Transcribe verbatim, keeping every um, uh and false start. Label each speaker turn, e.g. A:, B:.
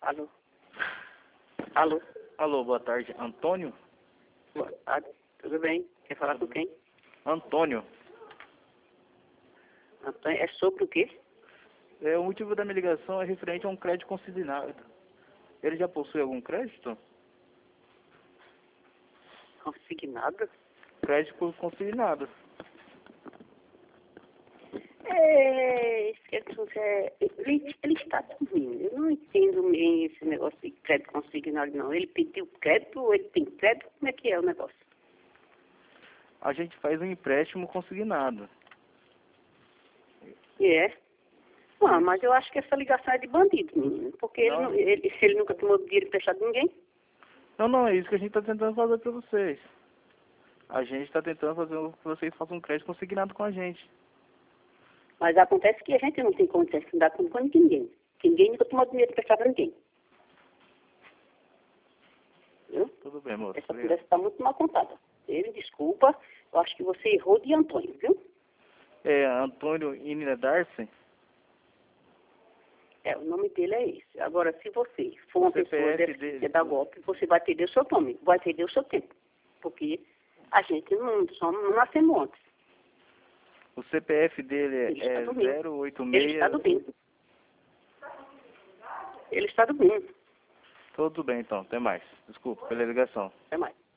A: Alô? Alô?
B: Alô, boa tarde. Antônio?
A: Boa tarde. Tudo bem? Quer falar com quem?
B: Antônio.
A: Antônio, é sobre o quê?
B: É, o motivo da minha ligação é referente a um crédito consignado. Ele já possui algum crédito?
A: Consignado?
B: Crédito consignado.
A: É, esquece, é, ele, ele está dormindo. Eu não entendo bem esse negócio de crédito consignado, não. Ele pediu crédito ou ele tem crédito? Como é que é o negócio?
B: A gente faz um empréstimo consignado.
A: E é? Ah, mas eu acho que essa ligação é de bandido, menino. Porque ele,
B: Não.
A: não- ele, ele nunca tomou dinheiro emprestado de ninguém.
B: Não, não, é isso que a gente está tentando fazer para vocês. A gente está tentando fazer com que vocês façam um crédito consignado com a gente.
A: Mas acontece que a gente não tem condições de dar conta com ninguém. Que ninguém nunca tomou dinheiro emprestado a ninguém. Viu?
B: Tudo bem, moço.
A: Essa
B: Obrigado.
A: conversa está muito mal contada. Ele, desculpa, eu acho que você errou de Antônio, viu?
B: É Antônio Inina Darcy?
A: É, o nome dele é esse. Agora, se você for uma
B: C P
A: pessoa
B: F
A: desse
B: dele.
A: que dá golpe, você vai perder o seu nome, vai perder o seu tempo. Porque a gente não, somos, não nascemos antes.
B: O C P F dele
A: Ele está
B: é
A: dormindo.
B: zero oito
A: Ele está
B: seis.
A: dormindo. Ele está dormindo.
B: Tudo bem, então. Até mais. Desculpa pela ligação.
A: Até mais.